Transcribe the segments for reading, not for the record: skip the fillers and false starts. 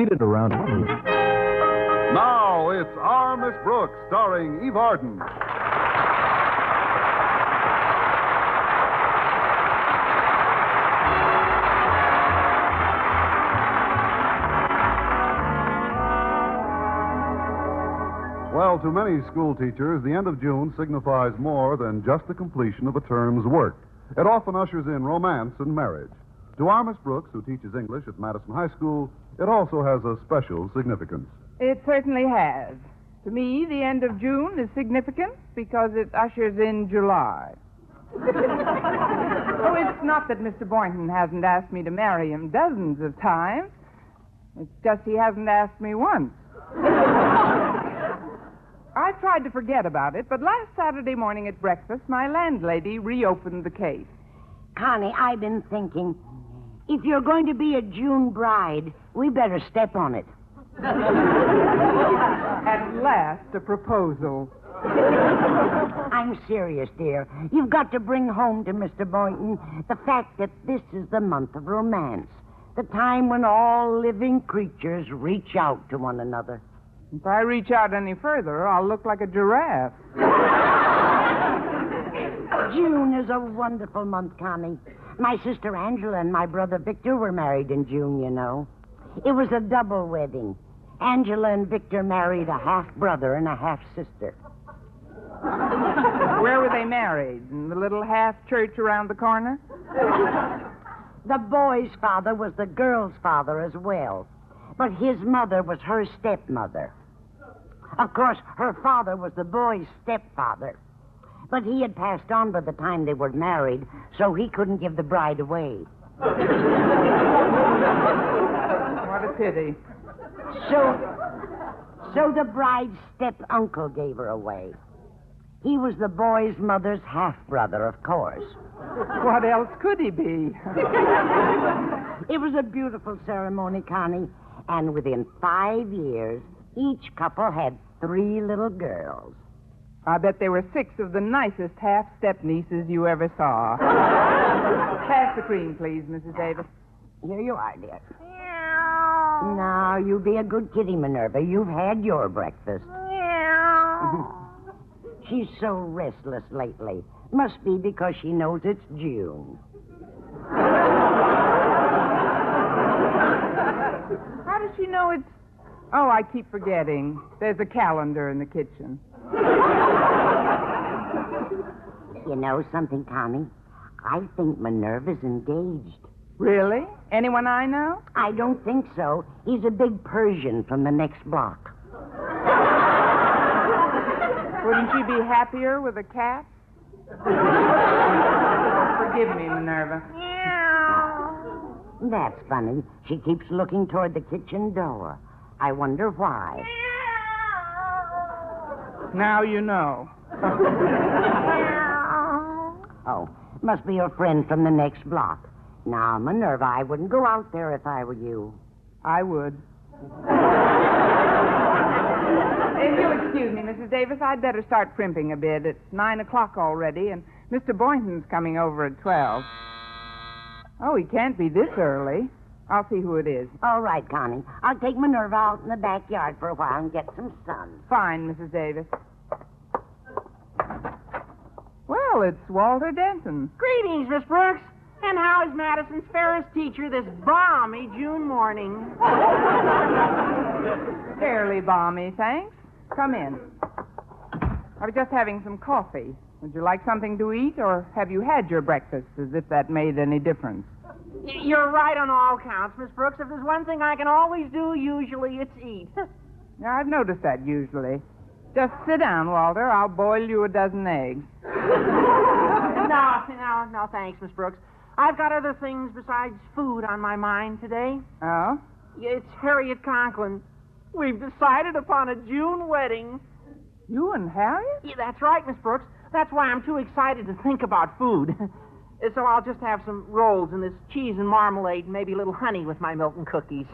Seated around... Now it's Our Miss Brooks, starring Eve Arden. Well, to many school teachers, the end of June signifies more than just the completion of a term's work. It often ushers in romance and marriage. To our Miss Brooks, who teaches English at Madison High School, it also has a special significance. It certainly has. To me, the end of June is significant because it ushers in July. Oh, it's not that Mr. Boynton hasn't asked me to marry him dozens of times. It's just he hasn't asked me once. I tried to forget about it, but last Saturday morning at breakfast, my landlady reopened the case. Connie, I've been thinking, if you're going to be a June bride, we better step on it. At last, a proposal. I'm serious, dear. You've got to bring home to Mr. Boynton the fact that this is the month of romance, the time when all living creatures reach out to one another. If I reach out any further, I'll look like a giraffe. June is a wonderful month, Connie. My sister Angela and my brother Victor were married in June, you know. It was a double wedding. Angela and Victor married a half-brother and a half-sister. Where were they married? In the little half church around the corner? The boy's father was the girl's father as well, but his mother was her stepmother. Of course, her father was the boy's stepfather, but he had passed on by the time they were married, so he couldn't give the bride away. What a pity. So the bride's step-uncle gave her away. He was the boy's mother's half-brother, of course. What else could he be? It was a beautiful ceremony, Connie, and within 5 years, each couple had 3 little girls. I bet there were 6 of the nicest half-step nieces you ever saw. Pass the cream, please, Mrs. Davis. Here you are, dear. Now, you be a good kitty, Minerva. You've had your breakfast. She's so restless lately. Must be because she knows it's June. How does she know it's... Oh, I keep forgetting. There's a calendar in the kitchen. You know something, Connie? I think Minerva's engaged. Really? Anyone I know? I don't think so. He's a big Persian from the next block. Wouldn't she be happier with a cat? Forgive me, Minerva. That's funny. She keeps looking toward the kitchen door. I wonder why. Now you know. Oh, must be your friend from the next block. Now, Minerva, I wouldn't go out there if I were you. I would. If you'll excuse me, Mrs. Davis, I'd better start primping a bit. It's 9 o'clock already, and Mr. Boynton's coming over at 12. Oh, he can't be this early. I'll see who it is. All right, Connie. I'll take Minerva out in the backyard for a while and get some sun. Fine, Mrs. Davis. Well, it's Walter Denton. Greetings, Miss Brooks. And how is Madison's fairest teacher this balmy June morning? Fairly balmy, thanks. Come in. I was just having some coffee. Would you like something to eat, or have you had your breakfast, as if that made any difference? You're right on all counts, Miss Brooks. If there's one thing I can always do, usually it's eat. Yeah, I've noticed that usually. Just sit down, Walter. I'll boil you a dozen eggs. No, thanks, Miss Brooks. I've got other things besides food on my mind today. Oh? It's Harriet Conklin. We've decided upon a June wedding. You and Harriet? Yeah, that's right, Miss Brooks. That's why I'm too excited to think about food. So I'll just have some rolls and this cheese and marmalade and maybe a little honey with my milk and cookies.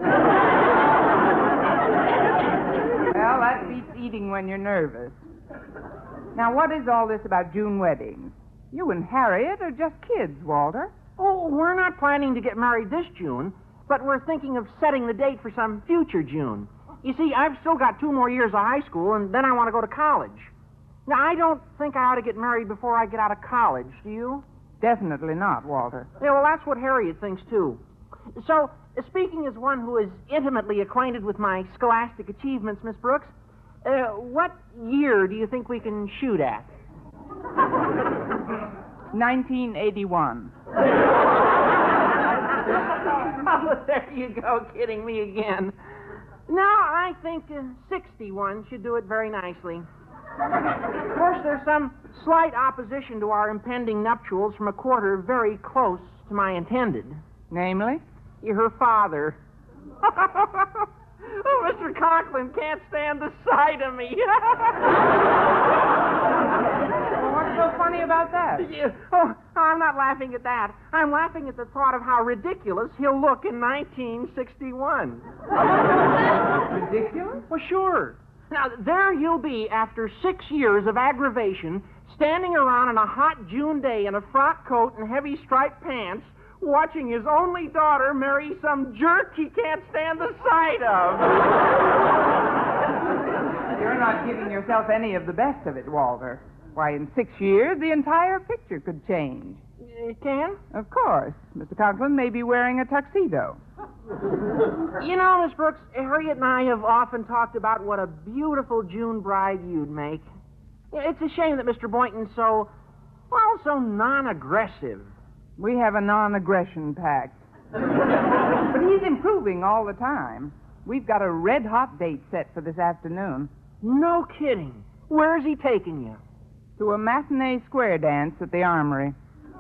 Well, that beats eating when you're nervous. Now, what is all this about June weddings? You and Harriet are just kids, Walter. Oh, we're not planning to get married this June. but we're thinking of setting the date for some future June. You see, I've still got 2 more years of high school, and then I want to go to college. Now, I don't think I ought to get married before I get out of college, do you? Definitely not, Walter. Yeah, well, that's what Harriet thinks, too. So, speaking as one who is intimately acquainted with my scholastic achievements, Miss Brooks, what year do you think we can shoot at? 1981. Oh, there you go, kidding me again. No, I think 61 should do it very nicely. Of course, there's some slight opposition to our impending nuptials from a quarter very close to my intended. Namely? Her father. Oh, Mr. Conklin can't stand the sight of me. Well, what's so funny about that? Oh, I'm not laughing at that. I'm laughing at the thought of how ridiculous he'll look in 1961. Ridiculous? Well, sure. Now, there he'll be after 6 years of aggravation, standing around on a hot June day in a frock coat and heavy striped pants, watching his only daughter marry some jerk he can't stand the sight of. You're not giving yourself any of the best of it, Walter. Why, in 6 years, the entire picture could change. It can? Of course. Mr. Conklin may be wearing a tuxedo. You know, Miss Brooks, Harriet and I have often talked about what a beautiful June bride you'd make. It's a shame that Mr. Boynton's so non-aggressive. We have a non-aggression pact. But he's improving all the time. We've got a red-hot date set for this afternoon. No kidding. Where's he taking you? To a matinee square dance at the Armory.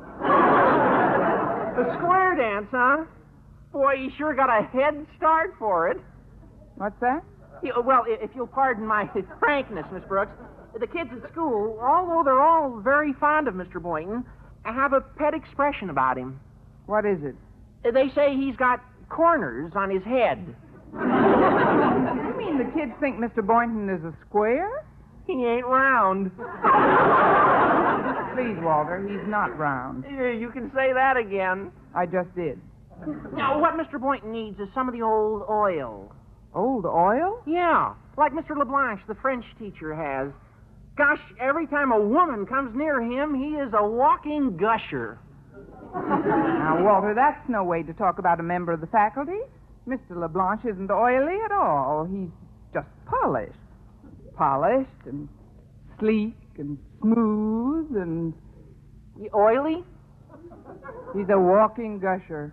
The square dance, huh? Boy, you sure got a head start for it. What's that? Well, if you'll pardon my frankness, Miss Brooks, the kids at school, although they're all very fond of Mr. Boynton, have a pet expression about him. What is it? They say he's got corners on his head. You mean the kids think Mr. Boynton is a square? He ain't round. Please, Walter, he's not round. You can say that again. I just did. Now, what Mr. Boynton needs is some of the old oil. Old oil? Yeah, like Mr. LeBlanche, the French teacher, has. Gosh, every time a woman comes near him, he is a walking gusher. Now, Walter, that's no way to talk about a member of the faculty. Mr. LeBlanche isn't oily at all. He's just polished. Polished and sleek and smooth and... Oily? He's a walking gusher.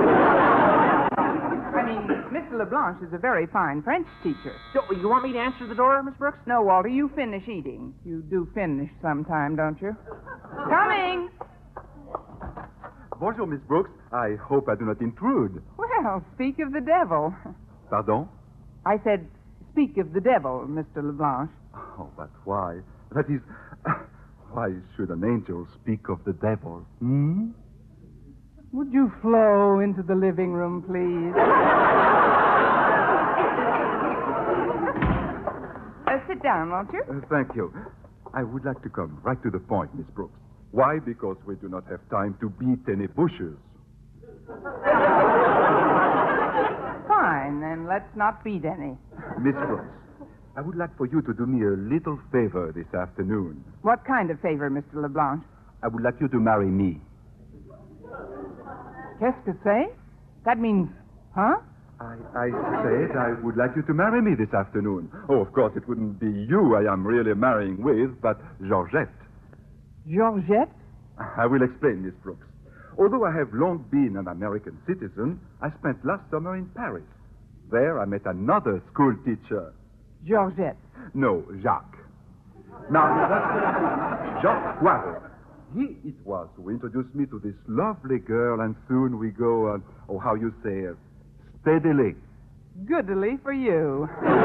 I mean, Mr. LeBlanche is a very fine French teacher. So, you want me to answer the door, Miss Brooks? No, Walter, you finish eating. You do finish sometime, don't you? Coming! Bonjour, Miss Brooks. I hope I do not intrude. Well, speak of the devil. Pardon? I said, speak of the devil, Mr. LeBlanche. Oh, but why? That is, why should an angel speak of the devil? Hmm? Would you flow into the living room, please? Sit down, won't you? Thank you. I would like to come right to the point, Miss Brooks. Why? Because we do not have time to beat any bushes. Fine, then let's not beat any. Miss Brooks, I would like for you to do me a little favor this afternoon. What kind of favor, Mr. LeBlanche? I would like you to marry me. Qu'est-ce que c'est? That means, huh? I said I would like you to marry me this afternoon. Oh, of course, it wouldn't be you I am really marrying with, but Georgette. Georgette? I will explain, Miss Brooks. Although I have long been an American citizen, I spent last summer in Paris. There I met another school teacher. Georgette. No, Jacques. Now, that's Jacques Poirot. He it was who introduced me to this lovely girl, and soon we go, how you say, steadily. Goodly for you.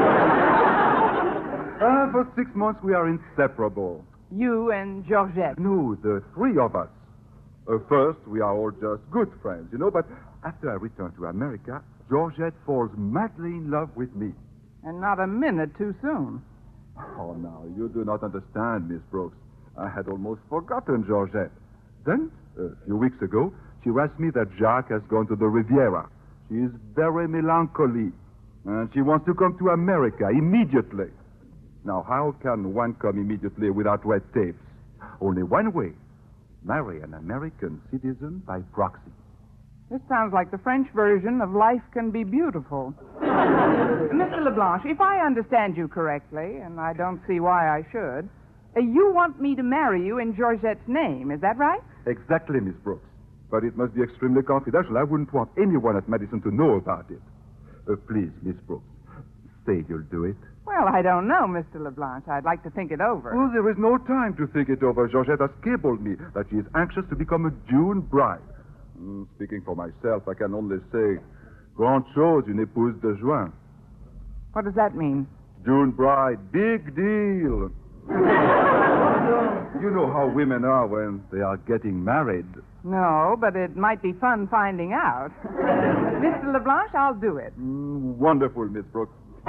For 6 months we are inseparable. You and Georgette. No, the three of us. First, we are all just good friends, but after I return to America, Georgette falls madly in love with me. And not a minute too soon. Oh, now, you do not understand, Miss Brooks. I had almost forgotten Georgette. Then, a few weeks ago, she writes me that Jacques has gone to the Riviera. She is very melancholy, and she wants to come to America immediately. Now, how can one come immediately without red tapes? Only one way. Marry an American citizen by proxy. This sounds like the French version of Life Can Be Beautiful. Mr. Leblanche, if I understand you correctly, and I don't see why I should, you want me to marry you in Georgette's name, is that right? Exactly, Miss Brooks. But it must be extremely confidential. I wouldn't want anyone at Madison to know about it. Please, Miss Brooks, say you'll do it. Well, I don't know, Mr. Leblanche. I'd like to think it over. Oh, there is no time to think it over. Georgette has cabled me that she is anxious to become a June bride. Speaking for myself, I can only say, grande chose, une épouse de juin. What does that mean? June bride, big deal. You know how women are when they are getting married. No, but it might be fun finding out. Mr. Leblanche, I'll do it. Wonderful, Miss Brooks.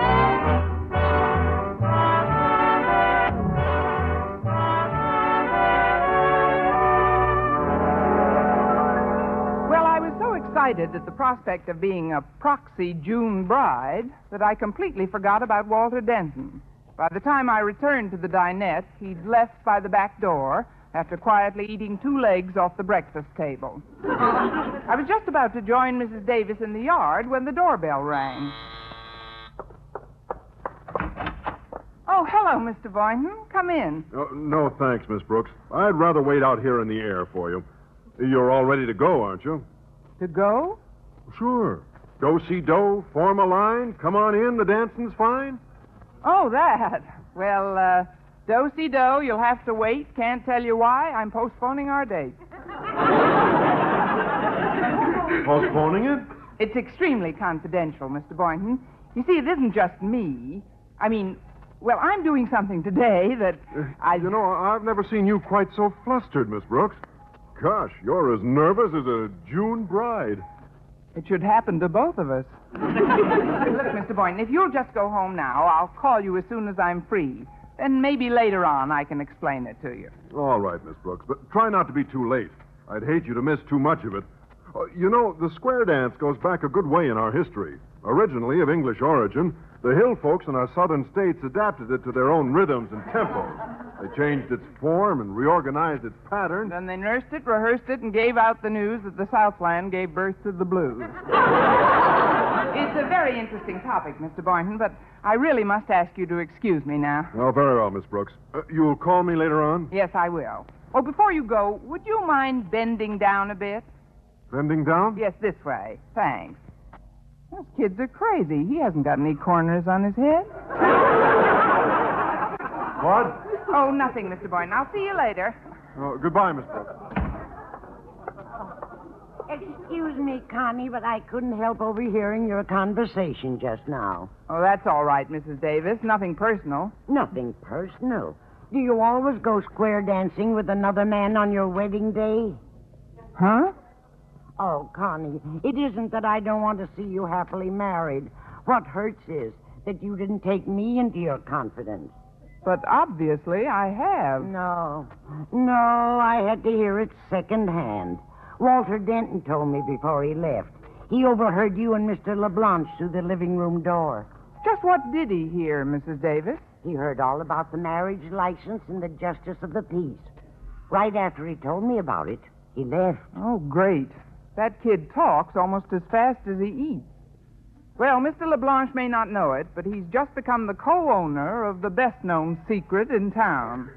Excited at the prospect of being a proxy June bride that I completely forgot about Walter Denton. By the time I returned to the dinette, he'd left by the back door after quietly eating 2 legs off the breakfast table. I was just about to join Mrs. Davis in the yard when the doorbell rang. Oh, hello, Mr. Boynton. Come in. No, thanks, Miss Brooks. I'd rather wait out here in the air for you. You're all ready to go, aren't you? To go? Sure. Go see Doe, form a line, come on in, the dancing's fine. Oh, that. Well, do-si-do, you'll have to wait. Can't tell you why. I'm postponing our date. Postponing it? It's extremely confidential, Mr. Boynton. You see, it isn't just me. I mean, well, I'm doing something today that You know, I've never seen you quite so flustered, Miss Brooks. Gosh, you're as nervous as a June bride. It should happen to both of us. Look, Mr. Boynton, if you'll just go home now, I'll call you as soon as I'm free. Then maybe later on I can explain it to you. All right, Miss Brooks, but try not to be too late. I'd hate you to miss too much of it. You know, the square dance goes back a good way in our history. Originally of English origin, the hill folks in our southern states adapted it to their own rhythms and tempos. They changed its form and reorganized its pattern. Then they nursed it, rehearsed it, and gave out the news that the Southland gave birth to the blues. It's a very interesting topic, Mr. Boynton, but I really must ask you to excuse me now. Oh, very well, Miss Brooks. You'll call me later on? Yes, I will. Oh, before you go, would you mind bending down a bit? Bending down? Yes, this way. Thanks. Those kids are crazy. He hasn't got any corners on his head. What? Oh, nothing, Mr. Boynton. I'll see you later. Goodbye, Miss Brooks. Excuse me, Connie, but I couldn't help overhearing your conversation just now. Oh, that's all right, Mrs. Davis. Nothing personal. Nothing personal. Do you always go square dancing with another man on your wedding day? Huh? Oh, Connie, it isn't that I don't want to see you happily married. What hurts is that you didn't take me into your confidence. But obviously I have. No, I had to hear it secondhand. Walter Denton told me before he left. He overheard you and Mr. LeBlanche through the living room door. Just what did he hear, Mrs. Davis? He heard all about the marriage license and the justice of the peace. Right after he told me about it, he left. Oh, great. That kid talks almost as fast as he eats. Well, Mr. LeBlanche may not know it, but he's just become the co-owner of the best-known secret in town.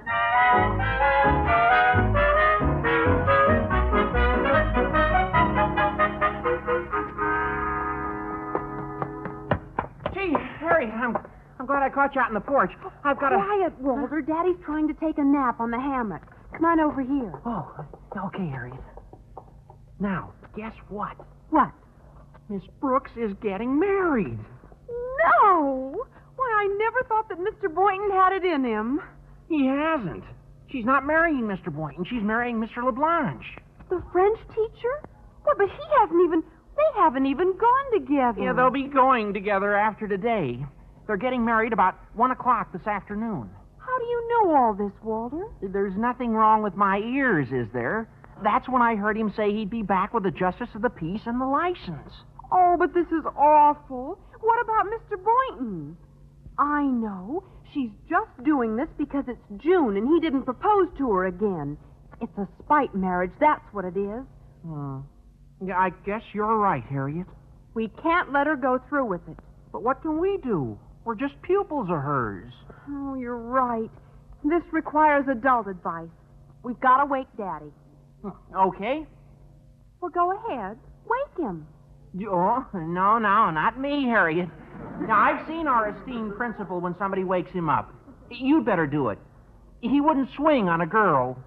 Gee, Harry, I'm glad I caught you out on the porch. I've got Quiet, Walter. Daddy's trying to take a nap on the hammock. Come on over here. Oh, okay, Harriet. Now, guess what? What? Miss Brooks is getting married. No! Why, I never thought that Mr. Boynton had it in him. He hasn't. She's not marrying Mr. Boynton. She's marrying Mr. LeBlanche. The French teacher? Well, but they haven't even gone together. Yeah, they'll be going together after today. They're getting married about 1 o'clock this afternoon. How do you know all this, Walter? There's nothing wrong with my ears, is there? That's when I heard him say he'd be back with the justice of the peace and the license. Oh, but this is awful. What about Mr. Boynton? I know. She's just doing this because it's June and he didn't propose to her again. It's a spite marriage, that's what it is. Yeah, I guess you're right, Harriet. We can't let her go through with it. But what can we do? We're just pupils of hers. Oh, you're right. This requires adult advice. We've got to wake Daddy. Okay. Well, go ahead. Wake him. Oh, no, not me, Harriet. Now, I've seen our esteemed principal when somebody wakes him up. You'd better do it. He wouldn't swing on a girl.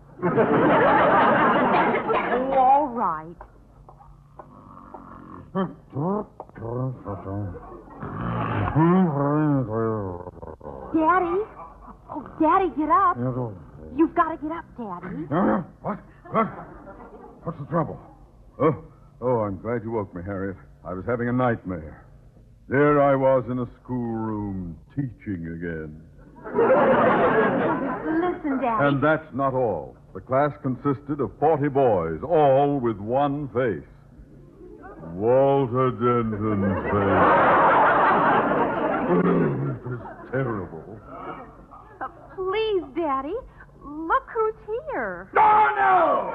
Oh, all right. Daddy? Oh, Daddy, get up. You've got to get up, Daddy. What? What's the trouble? Oh, I'm glad you woke me, Harriet. I was having a nightmare. There I was in a schoolroom teaching again. Listen, Daddy. And that's not all. The class consisted of 40 boys, all with one face. Walter Denton's face. It was terrible. Please, Daddy. Look who's here. Oh, no!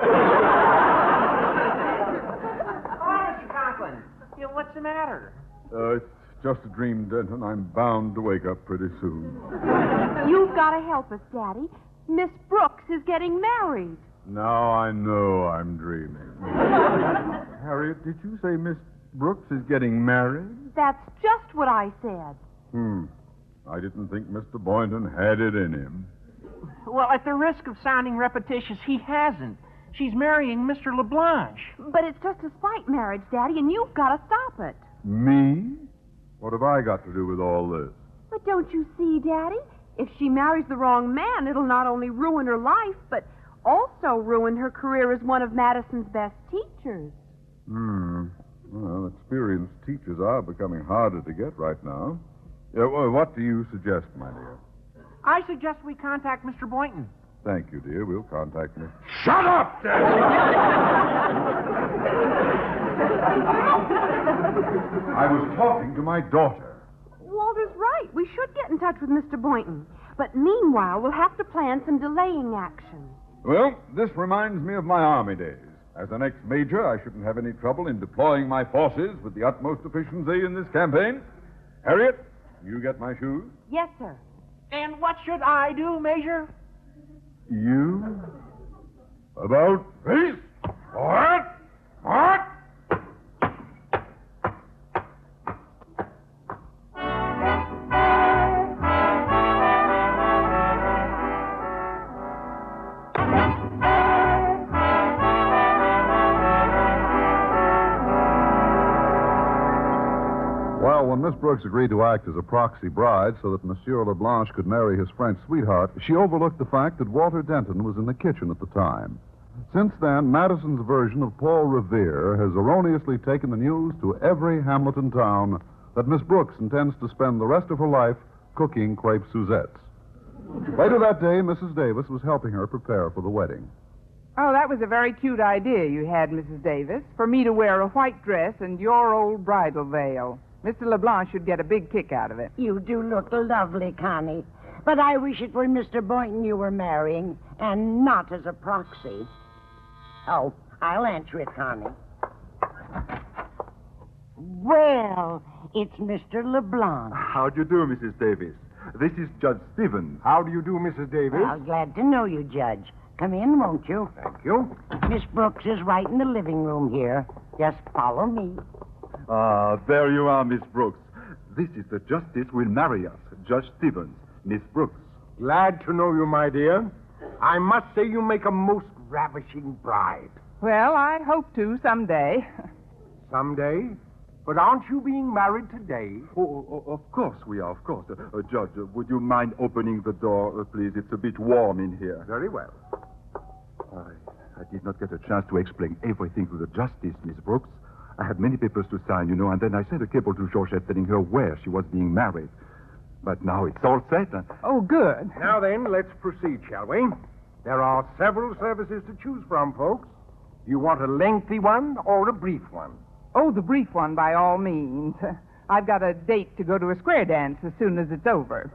Mr. Conklin. What's the matter? It's just a dream, Denton. I'm bound to wake up pretty soon. You've got to help us, Daddy. Miss Brooks is getting married. Now I know I'm dreaming. Harriet, did you say Miss Brooks is getting married? That's just what I said. I didn't think Mr. Boynton had it in him. Well, at the risk of sounding repetitious, he hasn't. She's marrying Mr. LeBlanche. But it's just a spite marriage, Daddy, and you've got to stop it. Me? What have I got to do with all this? But don't you see, Daddy? If she marries the wrong man, it'll not only ruin her life, but also ruin her career as one of Madison's best teachers. Well, experienced teachers are becoming harder to get right now. Yeah, well, what do you suggest, my dear? I suggest we contact Mr. Boynton. Thank you, dear. We'll contact me. Shut up, Dad! I was talking to my daughter. Walter's right. We should get in touch with Mr. Boynton. But meanwhile, we'll have to plan some delaying action. Well, this reminds me of my army days. As an ex-major, I shouldn't have any trouble in deploying my forces with the utmost efficiency in this campaign. Harriet, you get my shoes? Yes, sir. And what should I do, Major? You? About face? What? Well, when Miss Brooks agreed to act as a proxy bride so that Monsieur LeBlanche could marry his French sweetheart, she overlooked the fact that Walter Denton was in the kitchen at the time. Since then, Madison's version of Paul Revere has erroneously taken the news to every Hamilton town that Miss Brooks intends to spend the rest of her life cooking crepe Suzettes. Later that day, Mrs. Davis was helping her prepare for the wedding. Oh, that was a very cute idea you had, Mrs. Davis, for me to wear a white dress and your old bridal veil. Mr. LeBlanc should get a big kick out of it. You do look lovely, Connie. But I wish it were Mr. Boynton you were marrying, and not as a proxy. Oh, I'll answer it, Connie. Well, it's Mr. LeBlanc. How do you do, Mrs. Davis? This is Judge Stevens. How do you do, Mrs. Davis? Well, glad to know you, Judge. Come in, won't you? Thank you. Miss Brooks is right in the living room here. Just follow me. Ah, there you are, Miss Brooks. This is the justice who will marry us, Judge Stevens. Miss Brooks. Glad to know you, my dear. I must say you make a most ravishing bride. Well, I hope to someday. Someday? But aren't you being married today? Oh, of course we are, of course. Judge, would you mind opening the door, please? It's a bit warm in here. Very well. I did not get a chance to explain everything to the justice, Miss Brooks. I had many papers to sign, you know, and then I sent a cable to Georgette telling her where she was being married. But now it's all set. Oh, good. Now then, let's proceed, shall we? There are several services to choose from, folks. Do you want a lengthy one or a brief one? Oh, the brief one, by all means. I've got a date to go to a square dance as soon as it's over.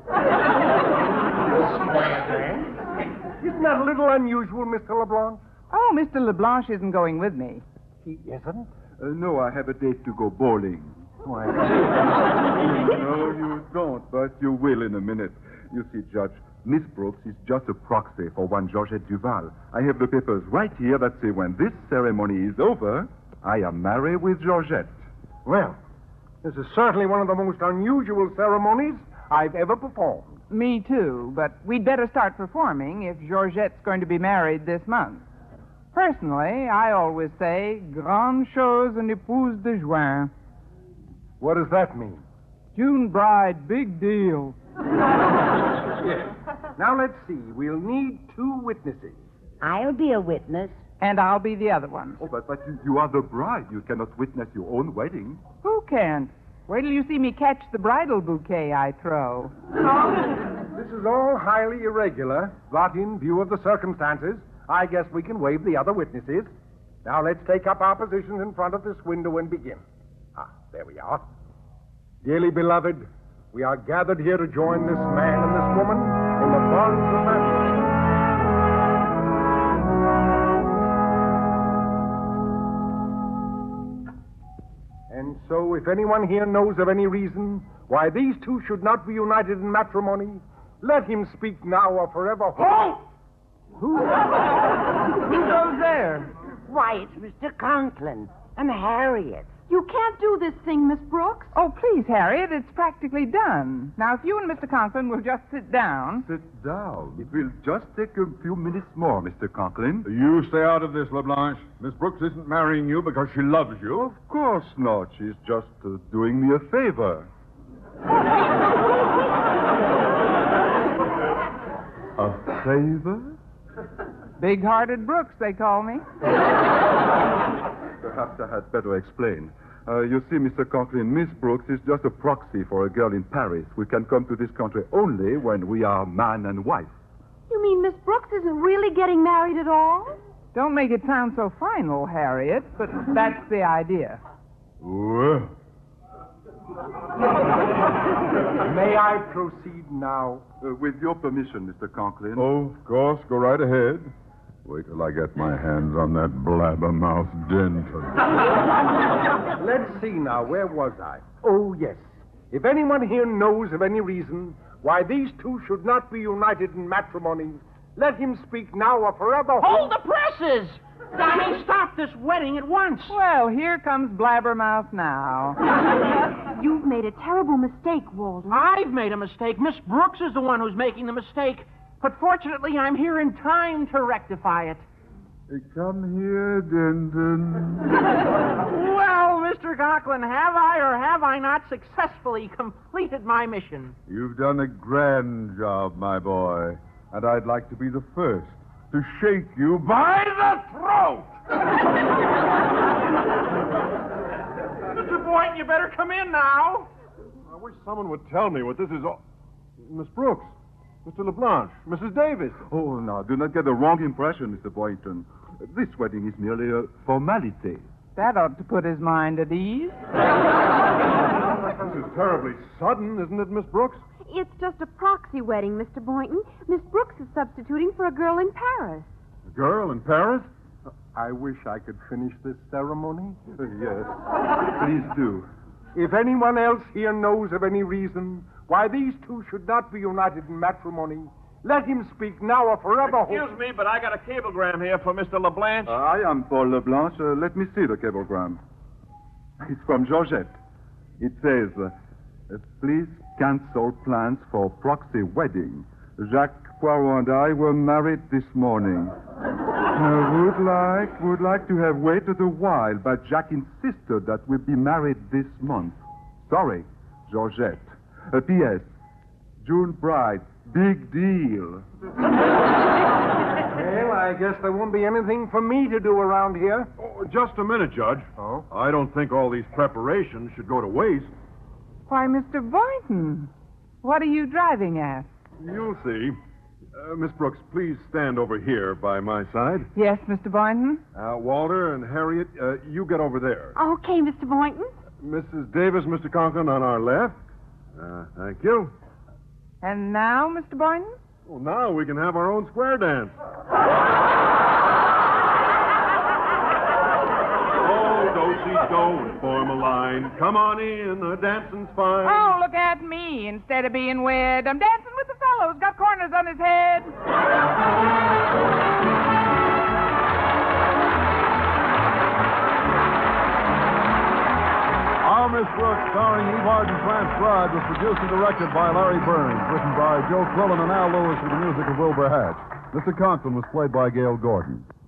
Isn't that a little unusual, Mr. LeBlanc? Oh, Mr. LeBlanc isn't going with me. He isn't? No, I have a date to go bowling. Why, No, you don't, but you will in a minute. You see, Judge, Miss Brooks is just a proxy for one Georgette Duval. I have the papers right here that say when this ceremony is over, I am married with Georgette. well, this is certainly one of the most unusual ceremonies I've ever performed. Me too, but we'd better start performing if Georgette's going to be married this month. Personally, I always say, grande chose une épouse de juin. What does that mean? June bride, big deal. Yes. Now, let's see. We'll need 2 witnesses. I'll be a witness. And I'll be the other one. Oh, but you are the bride. You cannot witness your own wedding. Who can't? Wait till you see me catch the bridal bouquet I throw. This is all highly irregular, but in view of the circumstances, I guess we can waive the other witnesses. Now, let's take up our positions in front of this window and begin. There we are. Dearly beloved, we are gathered here to join this man and this woman in the bonds of matrimony. And so, if anyone here knows of any reason why these 2 should not be united in matrimony, let him speak now or forever. Halt! Who goes there? Why, it's Mr. Conklin and Harriet. You can't do this thing, Miss Brooks. Oh, please, Harriet, it's practically done. Now, if you and Mr. Conklin will just sit down. Sit down. It will just take a few minutes more, Mr. Conklin. You stay out of this, LeBlanc. Miss Brooks isn't marrying you because she loves you. Of course not. She's just doing me a favor. A favor? Big-hearted Brooks, they call me. Perhaps I had better explain. You see, Mr. Conklin, Miss Brooks is just a proxy for a girl in Paris. We can come to this country only when we are man and wife. You mean Miss Brooks isn't really getting married at all? Don't make it sound so final, Harriet, but that's the idea. Well, May I proceed now? With your permission, Mr. Conklin. oh, of course, go right ahead. Wait till I get my hands on that blabbermouth Denton. Let's see now. Where was I? Oh, yes. If anyone here knows of any reason why these 2 should not be united in matrimony, let him speak now or forever. Hold the presses! I mean, stop this wedding at once. Well, here comes Blabbermouth now. You've made a terrible mistake, Walter. I've made a mistake. Miss Brooks is the one who's making the mistake. But fortunately, I'm here in time to rectify it. Come here, Denton. Well, Mr. Conklin, have I or have I not successfully completed my mission? You've done a grand job, my boy. And I'd like to be the first to shake you by the throat. Mr. Boynton, you better come in now. I wish someone would tell me what this is all... Miss Brooks, Mr. LeBlanc, Mrs. Davis. Oh, now, do not get the wrong impression, Mr. Boynton. This wedding is merely a formality. That ought to put his mind at ease. This is terribly sudden, isn't it, Miss Brooks? It's just a proxy wedding, Mr. Boynton. Miss Brooks is substituting for a girl in Paris. A girl in Paris? I wish I could finish this ceremony. Yes. Please do. If anyone else here knows of any reason why these 2 should not be united in matrimony, let him speak now or forever. Excuse me, but I got a cablegram here for Mr. LeBlanc. I am Paul LeBlanc. Let me see the cablegram. It's from Georgette. It says, please cancel plans for proxy wedding. Jacques Poirot and I were married this morning. Would like to have waited a while, but Jacques insisted that we be married this month. Sorry, Georgette. P.S. June bride, big deal. Well, I guess there won't be anything for me to do around here. Oh, just a minute, Judge. Oh? I don't think all these preparations should go to waste. Why, Mr. Boynton, what are you driving at? You'll see. Miss Brooks, please stand over here by my side. Yes, Mr. Boynton? Walter and Harriet, you get over there. Okay, Mr. Boynton. Mrs. Davis, Mr. Conklin on our left. Thank you. And now, Mr. Boynton? Well, now we can have our own square dance. Don't form a line. Come on in, the dancing's fine. Oh, look at me. Instead of being wed, I'm dancing with the fellow who's got corners on his head. Our Miss Brooks, starring Eve Arden and France Broad, was produced and directed by Larry Burns, written by Joe Quillen and Al Lewis with the music of Wilbur Hatch. Mr. Conklin was played by Gail Gordon.